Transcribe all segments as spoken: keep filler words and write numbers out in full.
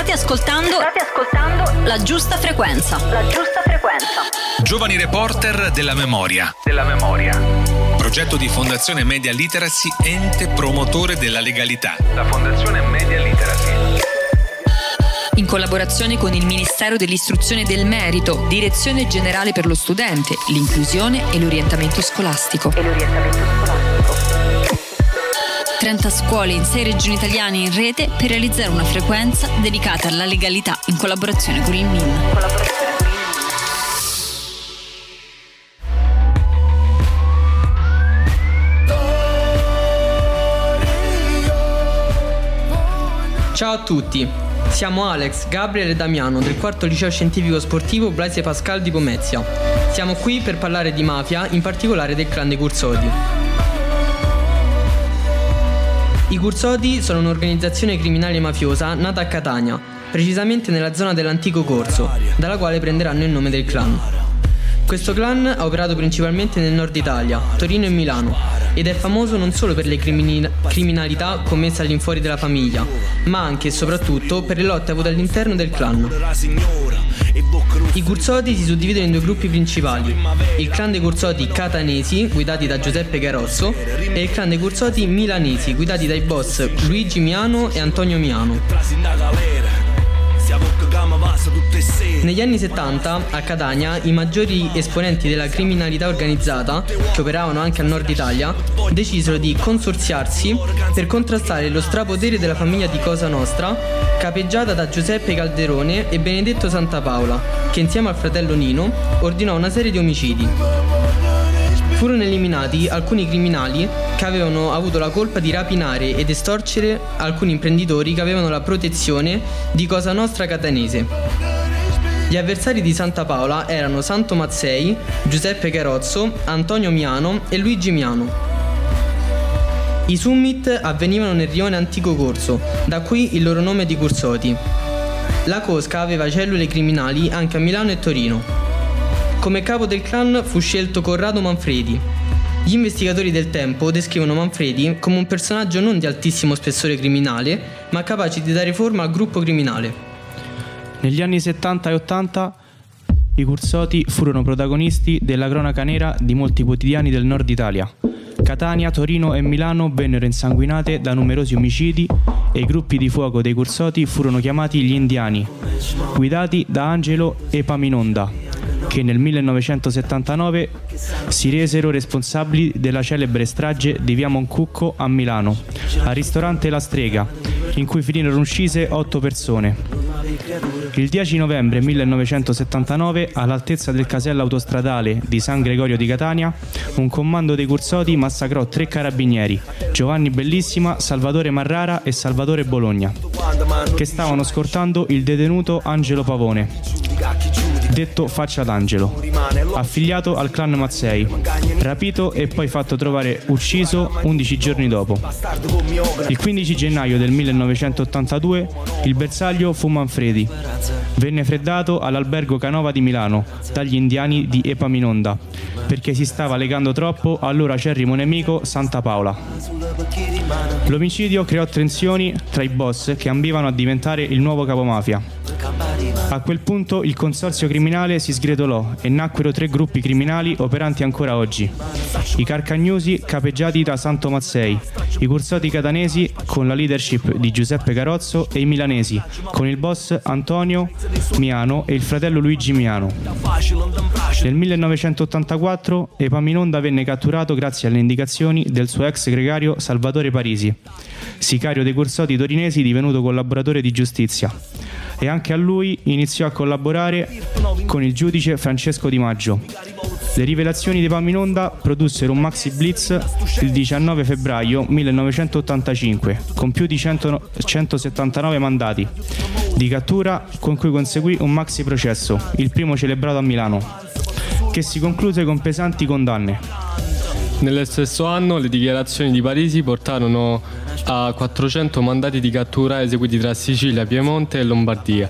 State ascoltando, state ascoltando La Giusta Frequenza. La Giusta Frequenza. Giovani reporter della memoria. Della memoria. Progetto di Fondazione Media Literacy, ente promotore della legalità. La Fondazione Media Literacy. In collaborazione con il Ministero dell'Istruzione e del Merito, Direzione Generale per lo Studente, l'Inclusione e l'Orientamento Scolastico. E l'orientamento scolastico. trenta scuole in sei regioni italiane in rete per realizzare una frequenza dedicata alla legalità in collaborazione con il M I N. Ciao a tutti, siamo Alex, Gabriele e Damiano del quarto liceo scientifico sportivo Blaise Pascal di Pomezia. Siamo qui per parlare di mafia, in particolare del clan dei Curzoti. I Curzoti sono un'organizzazione criminale mafiosa nata a Catania, precisamente nella zona dell'antico Corso, dalla quale prenderanno il nome del clan. Questo clan ha operato principalmente nel nord Italia, Torino e Milano, ed è famoso non solo per le crimini- criminalità commesse all'infuori della famiglia, ma anche e soprattutto per le lotte avute all'interno del clan. I Curzoti si suddividono in due gruppi principali: il clan dei Curzoti catanesi, guidati da Giuseppe Carozzo, e il clan dei Curzoti milanesi, guidati dai boss Luigi Miano e Antonio Miano. Negli anni settanta, a Catania, i maggiori esponenti della criminalità organizzata, che operavano anche al nord Italia, decisero di consorziarsi per contrastare lo strapotere della famiglia di Cosa Nostra, capeggiata da Giuseppe Calderone e Benedetto Santapaola, che insieme al fratello Nino ordinò una serie di omicidi. Furono eliminati alcuni criminali che avevano avuto la colpa di rapinare ed estorcere alcuni imprenditori che avevano la protezione di Cosa Nostra catanese. Gli avversari di Santapaola erano Santo Mazzei, Giuseppe Carozzo, Antonio Miano e Luigi Miano. I summit avvenivano nel rione Antico Corso, da qui il loro nome di Curzoti. La cosca aveva cellule criminali anche a Milano e Torino. Come capo del clan fu scelto Corrado Manfredi. Gli investigatori del tempo descrivono Manfredi come un personaggio non di altissimo spessore criminale, ma capace di dare forma al gruppo criminale. Negli anni settanta e ottanta i Curzoti furono protagonisti della cronaca nera di molti quotidiani del nord Italia. Catania, Torino e Milano vennero insanguinate da numerosi omicidi e i gruppi di fuoco dei Curzoti furono chiamati gli Indiani, guidati da Angelo Epaminonda, che nel millenovecentosettantanove si resero responsabili della celebre strage di via Moncucco a Milano, al ristorante La Strega, in cui finirono uccise otto persone. Il dieci novembre millenovecentosettantanove, all'altezza del casello autostradale di San Gregorio di Catania, un comando dei Curzoti massacrò tre carabinieri, Giovanni Bellissima, Salvatore Marrara e Salvatore Bologna, che stavano scortando il detenuto Angelo Pavone, detto Faccia d'Angelo, affiliato al clan Mazzei, rapito e poi fatto trovare ucciso undici giorni dopo. Il quindici gennaio del millenovecentottantadue il bersaglio fu Manfredi. Venne freddato all'albergo Canova di Milano dagli indiani di Epaminonda perché si stava legando troppo al loro acerrimo nemico Santapaola. L'omicidio creò tensioni tra i boss che ambivano a diventare il nuovo capomafia. A quel punto il consorzio criminale si sgretolò e nacquero tre gruppi criminali operanti ancora oggi: i Carcagnosi, capeggiati da Santo Mazzei, i Curzoti catanesi con la leadership di Giuseppe Carozzo e i milanesi con il boss Antonio Miano e il fratello Luigi Miano. Nel millenovecentottantaquattro Epaminonda venne catturato grazie alle indicazioni del suo ex gregario Salvatore Parisi, sicario dei Curzoti torinesi divenuto collaboratore di giustizia, e anche a lui iniziò a collaborare con il giudice Francesco Di Maggio. Le rivelazioni di Epaminonda produssero un maxi blitz il diciannove febbraio millenovecentottantacinque con più di cento, centosettantanove mandati di cattura, con cui conseguì un maxi processo, il primo celebrato a Milano, che si concluse con pesanti condanne. Nello stesso anno le dichiarazioni di Parisi portarono a quattrocento mandati di cattura eseguiti tra Sicilia, Piemonte e Lombardia,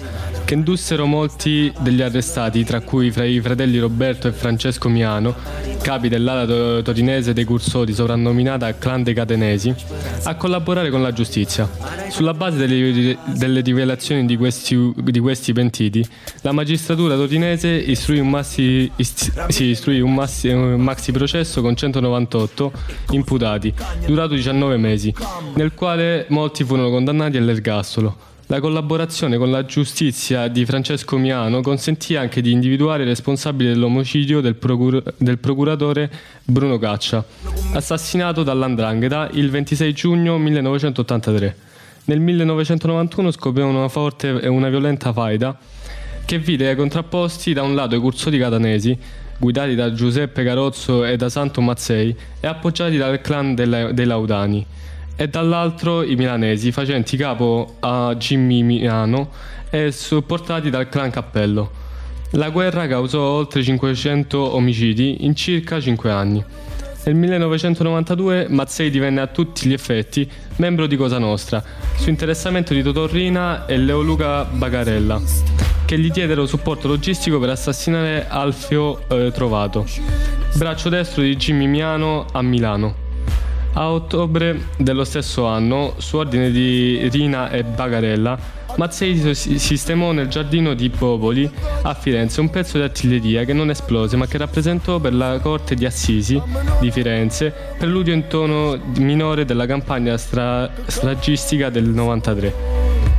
che indussero molti degli arrestati, tra cui fra i fratelli Roberto e Francesco Miano, capi dell'ala torinese dei Cursoti, soprannominata Clan dei Catanesi, a collaborare con la giustizia. Sulla base delle, delle rivelazioni di questi, di questi pentiti, la magistratura torinese istruì un, massi, ist, sì, istruì un, massi, un maxi processo con centonovantotto imputati, durato diciannove mesi, nel quale molti furono condannati all'ergastolo. La collaborazione con la giustizia di Francesco Miano consentì anche di individuare i responsabili dell'omicidio del, procur- del procuratore Bruno Caccia, assassinato dall'Andrangheta il ventisei giugno millenovecentottantatré. Nel millenovecentonovantuno scoppiò una forte e una violenta faida che vide contrapposti da un lato i Cursoti catanesi, guidati da Giuseppe Carozzo e da Santo Mazzei, e appoggiati dal clan dei Laudani, e dall'altro i milanesi, facenti capo a Jimmy Miano e supportati dal clan Cappello. La guerra causò oltre cinquecento omicidi in circa cinque anni. Nel millenovecentonovantadue Mazzei divenne a tutti gli effetti membro di Cosa Nostra, su interessamento di Totò Riina e Leoluca Bagarella, che gli diedero supporto logistico per assassinare Alfio eh, Trovato, braccio destro di Jimmy Miano a Milano. A ottobre dello stesso anno, su ordine di Riina e Bagarella, Mazzei sistemò nel giardino di Popoli a Firenze un pezzo di artiglieria che non esplose, ma che rappresentò per la corte di Assisi di Firenze preludio in tono minore della campagna stra- stragistica del novantatré.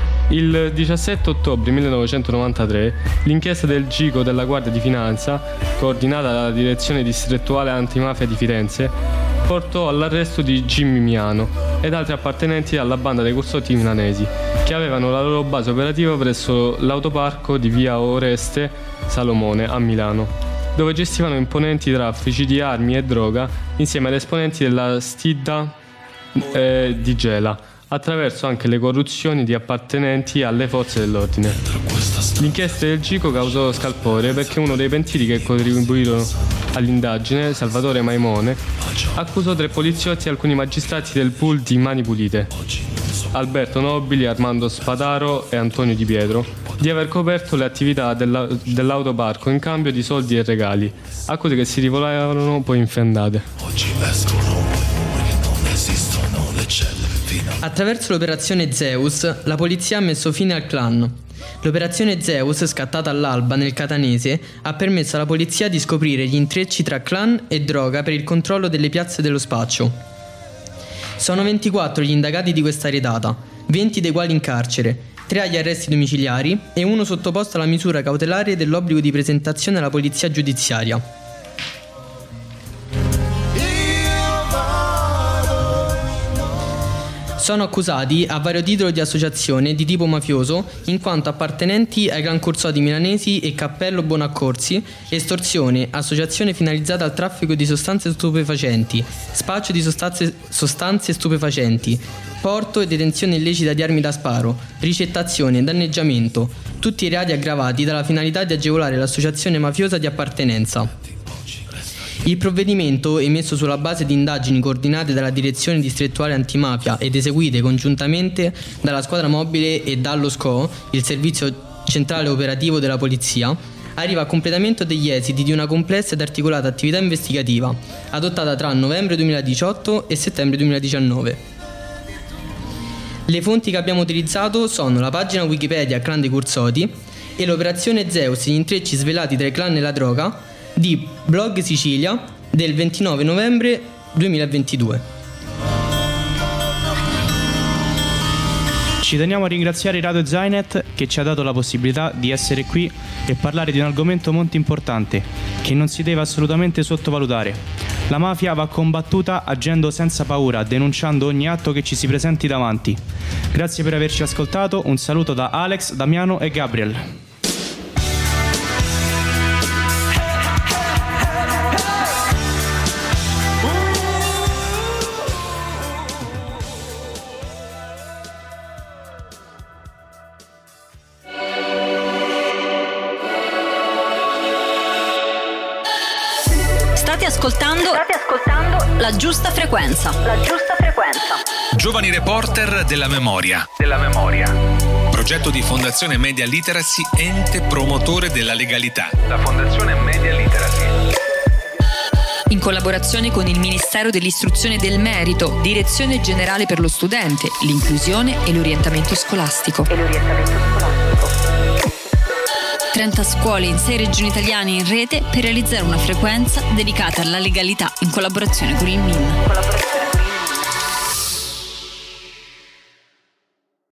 Il diciassette ottobre millenovecentonovantatré l'inchiesta del Gico della Guardia di Finanza, coordinata dalla Direzione Distrettuale Antimafia di Firenze, portò all'arresto di Jimmy Miano ed altri appartenenti alla banda dei Cursoti milanesi, che avevano la loro base operativa presso l'autoparco di via Oreste Salomone a Milano, dove gestivano imponenti traffici di armi e droga insieme ad esponenti della Stidda eh, di Gela, attraverso anche le corruzioni di appartenenti alle forze dell'ordine. L'inchiesta del Gico causò scalpore perché uno dei pentiti che contribuirono all'indagine, Salvatore Maimone, accusò tre poliziotti e alcuni magistrati del pool di Mani Pulite, Alberto Nobili, Armando Spadaro e Antonio Di Pietro, di aver coperto le attività della, dell'autoparco in cambio di soldi e regali, accuse che si rivelarono poi infondate. Attraverso l'operazione Zeus, la polizia ha messo fine al clan. L'operazione Zeus, scattata all'alba nel Catanese, ha permesso alla polizia di scoprire gli intrecci tra clan e droga per il controllo delle piazze dello spaccio. Sono ventiquattro gli indagati di questa redata, venti dei quali in carcere, tre agli arresti domiciliari e uno sottoposto alla misura cautelare dell'obbligo di presentazione alla polizia giudiziaria. Sono accusati a vario titolo di associazione di tipo mafioso in quanto appartenenti ai clan Cursoti milanesi e Cappello Bonaccorsi, estorsione, associazione finalizzata al traffico di sostanze stupefacenti, spaccio di sostanze, sostanze stupefacenti, porto e detenzione illecita di armi da sparo, ricettazione, danneggiamento, tutti i reati aggravati dalla finalità di agevolare l'associazione mafiosa di appartenenza. Il provvedimento, emesso sulla base di indagini coordinate dalla Direzione Distrettuale Antimafia ed eseguite congiuntamente dalla Squadra Mobile e dallo S C O, il Servizio Centrale Operativo della Polizia, arriva a completamento degli esiti di una complessa ed articolata attività investigativa, adottata tra novembre duemiladiciotto e settembre duemiladiciannove. Le fonti che abbiamo utilizzato sono la pagina Wikipedia Clan dei Cursoti e l'operazione Zeus, gli intrecci svelati tra i clan e la droga, di Blog Sicilia del ventinove novembre duemilaventidue. Ci teniamo a ringraziare Radio Zainet che ci ha dato la possibilità di essere qui e parlare di un argomento molto importante che non si deve assolutamente sottovalutare. La mafia va combattuta agendo senza paura, denunciando ogni atto che ci si presenti davanti. Grazie per averci ascoltato, un saluto da Alex, Damiano e Gabriel. State ascoltando, state ascoltando la giusta frequenza. La giusta frequenza. Giovani reporter della memoria. Della memoria. Progetto di Fondazione Media Literacy, ente promotore della legalità. La Fondazione Media Literacy. In collaborazione con il Ministero dell'Istruzione e del Merito, Direzione Generale per lo Studente, l'Inclusione e l'Orientamento Scolastico. E l'orientamento scolastico. trenta scuole in sei regioni italiane in rete per realizzare una frequenza dedicata alla legalità in collaborazione con il M I N.